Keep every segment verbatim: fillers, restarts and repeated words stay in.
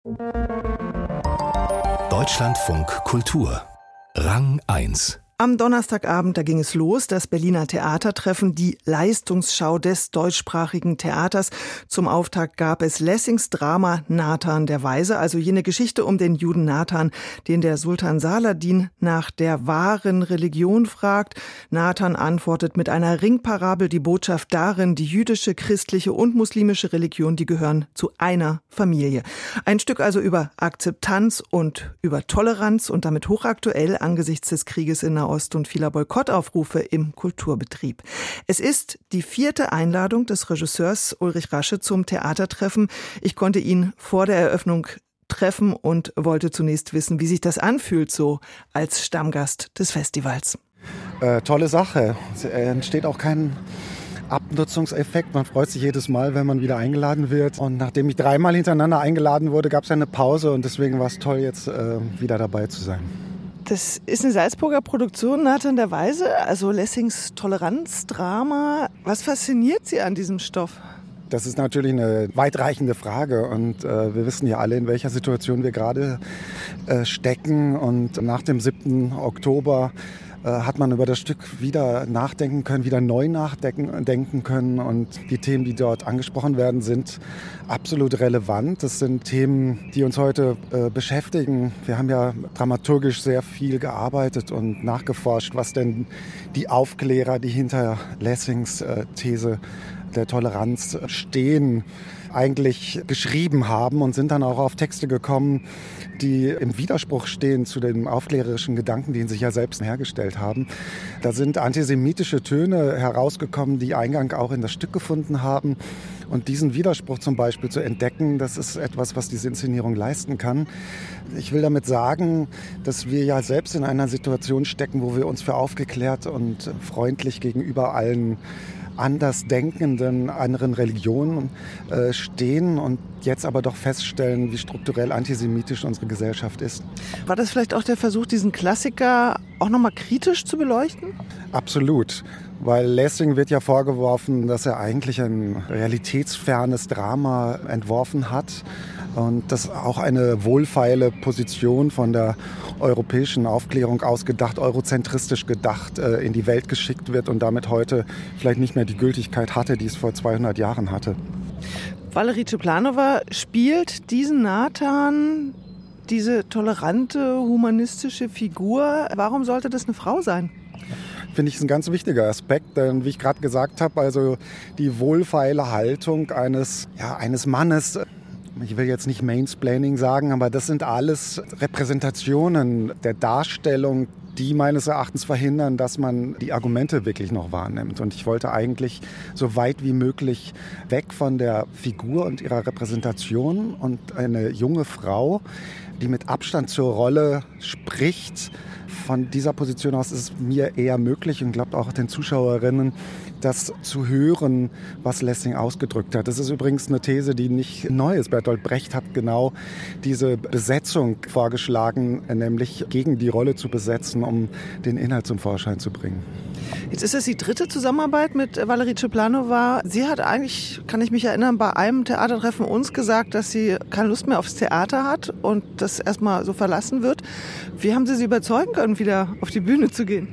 Deutschlandfunk Kultur Rang eins. Am Donnerstagabend, da ging es los, das Berliner Theatertreffen, die Leistungsschau des deutschsprachigen Theaters. Zum Auftakt gab es Lessings Drama Nathan der Weise, also jene Geschichte um den Juden Nathan, den der Sultan Saladin nach der wahren Religion fragt. Nathan antwortet mit einer Ringparabel, die Botschaft darin, die jüdische, christliche und muslimische Religion, die gehören zu einer Familie. Ein Stück also über Akzeptanz und über Toleranz und damit hochaktuell angesichts des Krieges in Nahost und vieler Boykottaufrufe im Kulturbetrieb. Es ist die vierte Einladung des Regisseurs Ulrich Rasche zum Theatertreffen. Ich konnte ihn vor der Eröffnung treffen und wollte zunächst wissen, wie sich das anfühlt, so als Stammgast des Festivals. Äh, tolle Sache. Es entsteht auch kein Abnutzungseffekt. Man freut sich jedes Mal, wenn man wieder eingeladen wird. Und nachdem ich dreimal hintereinander eingeladen wurde, gab es eine Pause und deswegen war es toll, jetzt äh, wieder dabei zu sein. Das ist eine Salzburger Produktion, Nathan der Weise, also Lessings Toleranzdrama. Was fasziniert Sie an diesem Stoff? Das ist natürlich eine weitreichende Frage und äh, wir wissen ja alle, in welcher Situation wir gerade äh, stecken. Und nach dem siebten Oktober äh, hat man über das Stück wieder nachdenken können, wieder neu nachdenken denken können. Und die Themen, die dort angesprochen werden, sind absolut relevant. Das sind Themen, die uns heute äh, beschäftigen. Wir haben ja dramaturgisch sehr viel gearbeitet und nachgeforscht, was denn die Aufklärer, die hinter Lessings äh, These der Toleranz stehen, eigentlich geschrieben haben und sind dann auch auf Texte gekommen, die im Widerspruch stehen zu den aufklärerischen Gedanken, die sie sich ja selbst hergestellt haben. Da sind antisemitische Töne herausgekommen, die Eingang auch in das Stück gefunden haben. Und diesen Widerspruch zum Beispiel zu entdecken, das ist etwas, was diese Inszenierung leisten kann. Ich will damit sagen, dass wir ja selbst in einer Situation stecken, wo wir uns für aufgeklärt und freundlich gegenüber allen andersdenkenden, anderen Religionen äh, stehen und jetzt aber doch feststellen, wie strukturell antisemitisch unsere Gesellschaft ist. War das vielleicht auch der Versuch, diesen Klassiker auch nochmal kritisch zu beleuchten? Absolut. Weil Lessing wird ja vorgeworfen, dass er eigentlich ein realitätsfernes Drama entworfen hat und dass auch eine wohlfeile Position von der europäischen Aufklärung ausgedacht, eurozentristisch gedacht, äh, in die Welt geschickt wird und damit heute vielleicht nicht mehr die Gültigkeit hatte, die es vor zweihundert Jahren hatte. Valerie Czeplanova spielt diesen Nathan, diese tolerante, humanistische Figur. Warum sollte das eine Frau sein? Finde ich ein ganz wichtiger Aspekt, denn wie ich gerade gesagt habe, also die wohlfeile Haltung eines, ja, eines Mannes, ich will jetzt nicht Mansplaining sagen, aber das sind alles Repräsentationen der Darstellung, die meines Erachtens verhindern, dass man die Argumente wirklich noch wahrnimmt. Und ich wollte eigentlich so weit wie möglich weg von der Figur und ihrer Repräsentation und eine junge Frau, die mit Abstand zur Rolle spricht. Von dieser Position aus ist es mir eher möglich und glaubt auch den Zuschauerinnen, das zu hören, was Lessing ausgedrückt hat. Das ist übrigens eine These, die nicht neu ist. Bertolt Brecht hat genau diese Besetzung vorgeschlagen, nämlich gegen die Rolle zu besetzen, um den Inhalt zum Vorschein zu bringen. Jetzt ist es die dritte Zusammenarbeit mit Valerie Czeplanova. Sie hat eigentlich, kann ich mich erinnern, bei einem Theatertreffen uns gesagt, dass sie keine Lust mehr aufs Theater hat und das erstmal so verlassen wird. Wie haben Sie sie überzeugen können, wieder auf die Bühne zu gehen?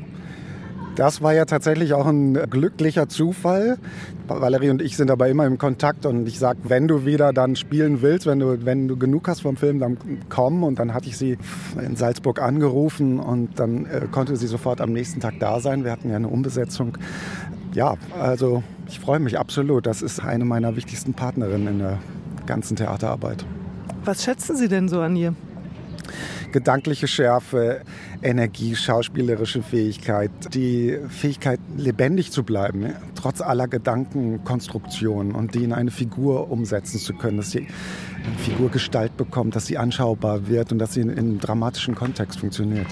Das war ja tatsächlich auch ein glücklicher Zufall. Valerie und ich sind aber immer im Kontakt und ich sage, wenn du wieder dann spielen willst, wenn du, wenn du genug hast vom Film, dann komm. Und dann hatte ich sie in Salzburg angerufen und dann äh, konnte sie sofort am nächsten Tag da sein. Wir hatten ja eine Umbesetzung. Ja, also ich freue mich absolut. Das ist eine meiner wichtigsten Partnerinnen in der ganzen Theaterarbeit. Was schätzen Sie denn so an ihr? Gedankliche Schärfe, Energie, schauspielerische Fähigkeit, die Fähigkeit, lebendig zu bleiben, ja, trotz aller Gedankenkonstruktionen und die in eine Figur umsetzen zu können, dass sie eine Figur Gestalt bekommt, dass sie anschaubar wird und dass sie in, in einem dramatischen Kontext funktioniert.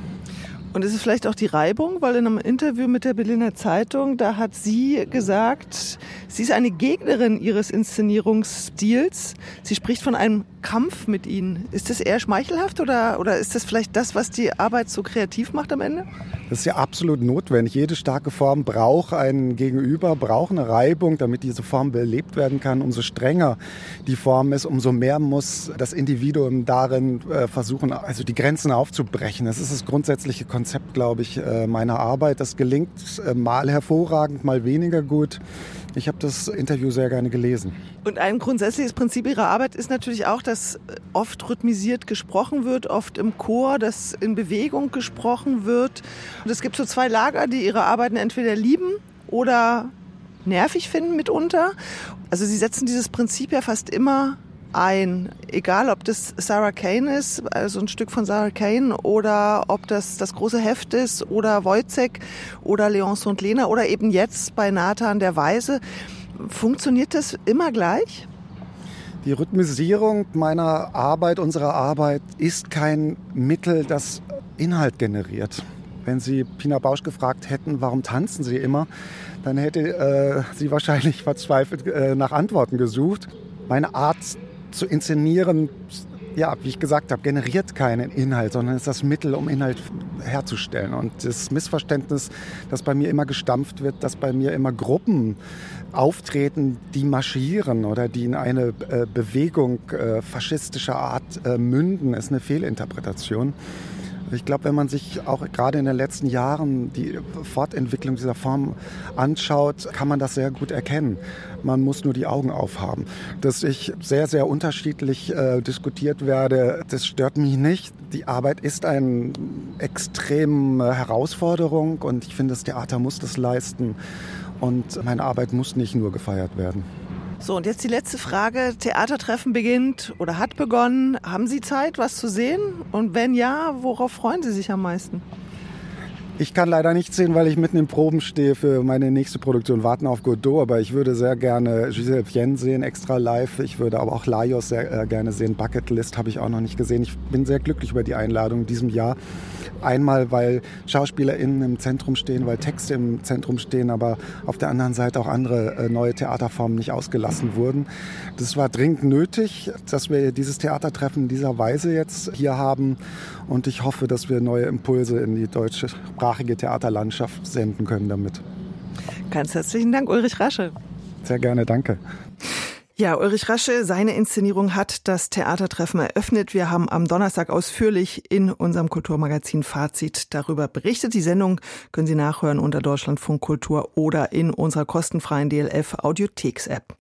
Und ist es vielleicht auch die Reibung, weil in einem Interview mit der Berliner Zeitung, da hat sie gesagt, sie ist eine Gegnerin ihres Inszenierungsstils. Sie spricht von einem Kampf mit Ihnen. Ist das eher schmeichelhaft oder, oder ist das vielleicht das, was die Arbeit so kreativ macht am Ende? Das ist ja absolut notwendig. Jede starke Form braucht ein Gegenüber, braucht eine Reibung, damit diese Form belebt werden kann. Umso strenger die Form ist, umso mehr muss das Individuum darin äh, versuchen, also die Grenzen aufzubrechen. Das ist das grundsätzliche Konzept, glaube ich, äh, meiner Arbeit. Das gelingt äh, mal hervorragend, mal weniger gut. Ich habe das Interview sehr gerne gelesen. Und ein grundsätzliches Prinzip Ihrer Arbeit ist natürlich auch, dass oft rhythmisiert gesprochen wird, oft im Chor, dass in Bewegung gesprochen wird. Und es gibt so zwei Lager, die ihre Arbeiten entweder lieben oder nervig finden mitunter. Also Sie setzen dieses Prinzip ja fast immer ein, egal ob das Sarah Kane ist, also ein Stück von Sarah Kane, oder ob das das große Heft ist oder Wojciech oder Léonce und Lena oder eben jetzt bei Nathan der Weise. Funktioniert das immer gleich? Die Rhythmisierung meiner Arbeit, unserer Arbeit, ist kein Mittel, das Inhalt generiert. Wenn Sie Pina Bausch gefragt hätten, warum tanzen Sie immer, dann hätte äh, sie wahrscheinlich verzweifelt äh, nach Antworten gesucht. Meine Art zu inszenieren, ja, wie ich gesagt habe, generiert keinen Inhalt, sondern ist das Mittel, um Inhalt herzustellen. Und das Missverständnis, das bei mir immer gestampft wird, dass bei mir immer Gruppen auftreten, die marschieren oder die in eine äh, Bewegung äh, faschistischer Art äh, münden, ist eine Fehlinterpretation. Ich glaube, wenn man sich auch gerade in den letzten Jahren die Fortentwicklung dieser Form anschaut, kann man das sehr gut erkennen. Man muss nur die Augen aufhaben. Dass ich sehr, sehr unterschiedlich äh, diskutiert werde, das stört mich nicht. Die Arbeit ist eine extreme Herausforderung und ich finde, das Theater muss das leisten. Und meine Arbeit muss nicht nur gefeiert werden. So, und jetzt die letzte Frage. Theatertreffen beginnt oder hat begonnen. Haben Sie Zeit, was zu sehen? Und wenn ja, worauf freuen Sie sich am meisten? Ich kann leider nicht sehen, weil ich mitten im Proben stehe für meine nächste Produktion Warten auf Godot. Aber ich würde sehr gerne Gisèle Vienne sehen, extra live. Ich würde aber auch Laios sehr äh, gerne sehen. Bucket List habe ich auch noch nicht gesehen. Ich bin sehr glücklich über die Einladung in diesem Jahr. Einmal, weil SchauspielerInnen im Zentrum stehen, weil Texte im Zentrum stehen, aber auf der anderen Seite auch andere äh, neue Theaterformen nicht ausgelassen wurden. Das war dringend nötig, dass wir dieses Theatertreffen in dieser Weise jetzt hier haben. Und ich hoffe, dass wir neue Impulse in die deutschsprachige Theaterlandschaft senden können damit. Ganz herzlichen Dank, Ulrich Rasche. Sehr gerne, danke. Ja, Ulrich Rasche, seine Inszenierung hat das Theatertreffen eröffnet. Wir haben am Donnerstag ausführlich in unserem Kulturmagazin Fazit darüber berichtet. Die Sendung können Sie nachhören unter Deutschlandfunk Kultur oder in unserer kostenfreien D L F Audiotheks-App.